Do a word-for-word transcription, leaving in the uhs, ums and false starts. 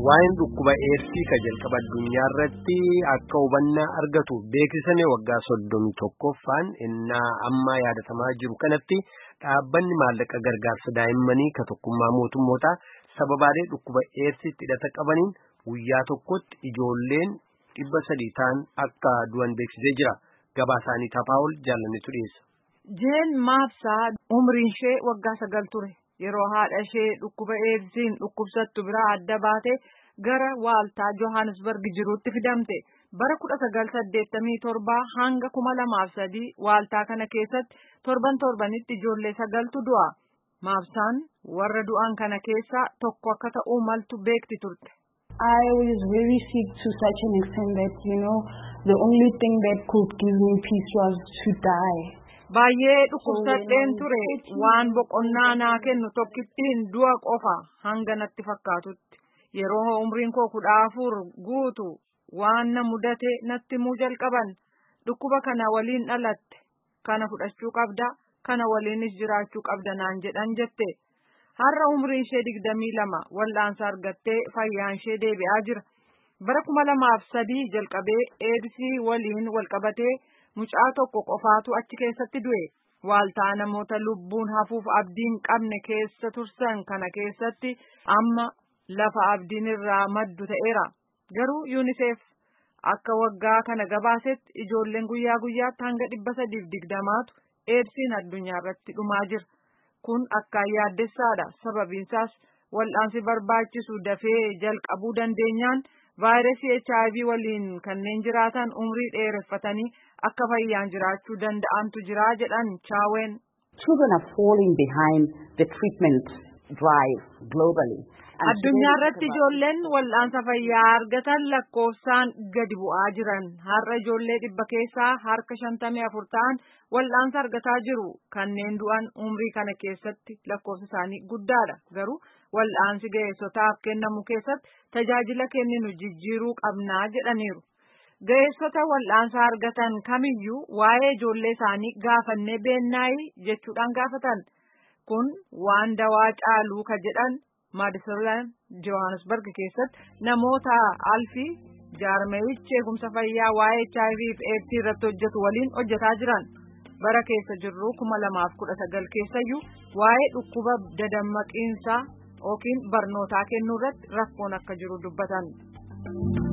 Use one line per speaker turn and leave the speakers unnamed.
Waa'een dhukkuba eedsii ka jalqaba addunyaa irratti akka hubannaa argatu beeksisame waggaa soddomii tokkoffaan innaa amma yaadatamaa jiru kanatti dhaabbanni maallaqa gargaarsa daa'immanii ka tokkummaa mootummootaa sababaalee dhukkuba eedsiitti hidhata qabaniin guyyaa tokkotti ijoolleen dhibba sadii ta'an akka du'an beeksisee jira. Gabaasaanii Tapaa'ol jaallannetu dhiyeessa.
Jeen Maabsaa umriin ishee waggaa sagal ture. Yeroo haadha ishee dhukkuba eedsiin dhukkubsattu biraa adda baate gara waaltaa Johannesburg jiruutti fidamte. Bara kudha sagal saddeettamii torbaa hanga kuma lamaaf sadii waaltaa kana keessatti torban torbanitti ijoollee sagaltu du'a. Maabsaan warra du'an kana keessaa tokko akka ta'uu maltu beekti turte.
I was very sick to such an extent that, you know, the only thing that could give me peace was to die.
Baay'ee dhukkubsadheen ture waan boqonnaa naa kennu tokkittiin du'a qofa hanga natti fakkaatutti. Yeroo umriin koo kudha afur guutu waan na mudate natti muu jalqaban. Dhukkuba kana waliin dhalatte, kana fudhachuu qabda, kana waliinis jiraachuu qabda naan jedhan jette. Har'a umriin ishee digdamii lama wal'aansa argattee fayyaan ishee deebi'aa jira. Bara kuma lamaaf sadii jalqabee eedsii waliin walqabatee mucaa tokko qofaatu achi keessatti du'e. Waaltaa namoota lubbuun hafuuf abdiin qabne keessa tursan kana keessatti amma lafa abdiin irraa maddu ta'eera. Garuu UNICEF akka waggaa kana gabaasetti ijoolleen guyyaa guyyaatti hanga dhibba sadiif digdamaatu eedsiin addunyaa irratti dhumaa jira. Kun akkaan yaaddessaadha. Sababiinsaas wal'aansi barbaachisu dafee jalqabuu dandeenyaan vaayirasii H I V waliin kanneen jiraatan umrii dheereffatanii akka fayyaan jiraachuu danda'antu jira jedhan Chaaween.
Children are falling behind the treatment drive globally.
Addunyaa irratti ijoolleen wal'aansa fayyaa argatan lakkoofsaan gadi bu'aa jiran. Har'a ijoollee dhibba keessaa harka shantamii afur ta'an wal'aansa argataa jiru. Kanneen du'an umrii kana keessatti lakkoofsi isaanii guddaadha. Garuu wal'aansi ga'eessotaaf kennamu keessatti tajaajila kenninu jijjiiruu qabnaa jedhaniiru. Ga'eessota wal'aansa argatan kamiyyuu waa'ee ijoollee isaanii gaafannee beennaayi jechuudhaan gaafatan. Kun waan dawaa caaluu ka jedhan Madison Johannesburg keessatti namoota alfii jaarmeeyichi eegumsa fayyaa waa'ee H I V fi AIDS irratti hojjetu waliin hojjetaa jiran. Bara keessa jirru kuma lamaaf kudha sagal keessayyuu waa'ee dhukkuba dadammaqiinsaa yookiin barnootaa kennuu irratti rakkoon akka jiru dubbatan.